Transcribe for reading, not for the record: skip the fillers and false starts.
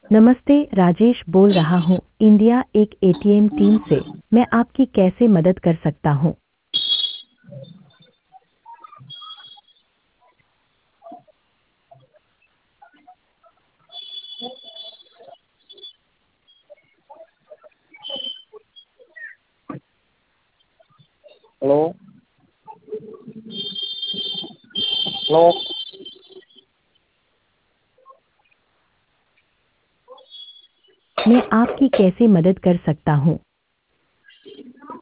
नमस्ते, राजेश बोल रहा हूँ इंडिया एक एटीएम टीम से। मैं आपकी कैसे मदद कर सकता हूँ? हेलो। हेलो। मैं आपकी कैसे मदद कर सकता हूँ?